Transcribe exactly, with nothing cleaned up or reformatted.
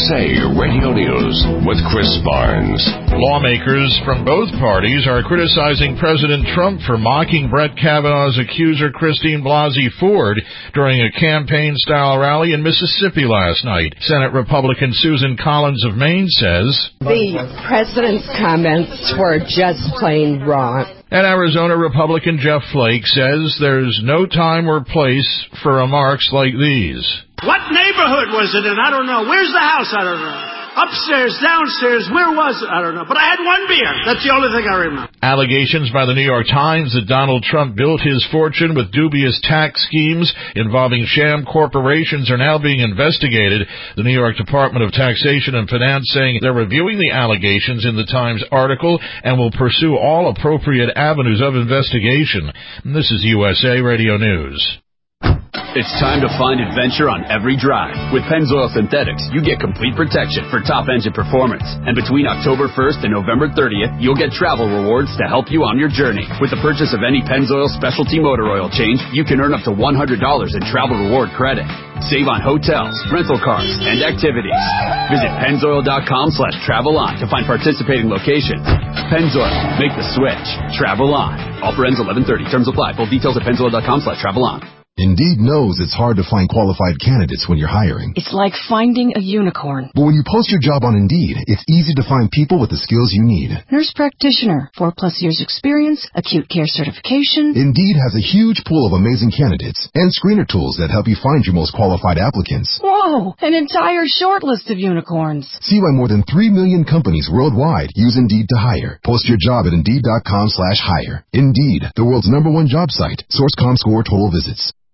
S A Radio News with Chris Barnes. Lawmakers from both parties are criticizing President Trump for mocking Brett Kavanaugh's accuser Christine Blasey Ford during a campaign-style rally in Mississippi last night. Senate Republican Susan Collins of Maine says, the president's comments were just plain wrong. And Arizona Republican Jeff Flake says there's no time or place for remarks like these. What neighborhood was it in? I don't know. Where's the house? I don't know. Upstairs, downstairs, where was it? I don't know. But I had one beer. That's the only thing I remember. Allegations by the New York Times that Donald Trump built his fortune with dubious tax schemes involving sham corporations are now being investigated. The New York Department of Taxation and Finance saying they're reviewing the allegations in the Times article and will pursue all appropriate avenues of investigation. And this is U S A Radio News. It's time to find adventure on every drive. With Pennzoil Synthetics, you get complete protection for top engine performance. And between October first and November thirtieth, you'll get travel rewards to help you on your journey. With the purchase of any Pennzoil specialty motor oil change, you can earn up to one hundred dollars in travel reward credit. Save on hotels, rental cars, and activities. Visit Pennzoil.com slash travel on to find participating locations. Pennzoil, make the switch. Travel on. Offer ends eleven thirty. Terms apply. Full details at Pennzoil.com slash travel on. Indeed knows it's hard to find qualified candidates when you're hiring. It's like finding a unicorn. But when you post your job on Indeed, it's easy to find people with the skills you need. Nurse practitioner, four plus years experience, acute care certification. Indeed has a huge pool of amazing candidates and screener tools that help you find your most qualified applicants. Whoa, an entire short list of unicorns. See why more than three million companies worldwide use Indeed to hire. Post your job at Indeed.com slash hire. Indeed, the world's number one job site. Source dot com score total visits.